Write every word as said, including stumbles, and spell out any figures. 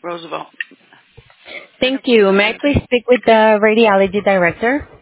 Roosevelt. Thank you. May I please speak with the radiology director?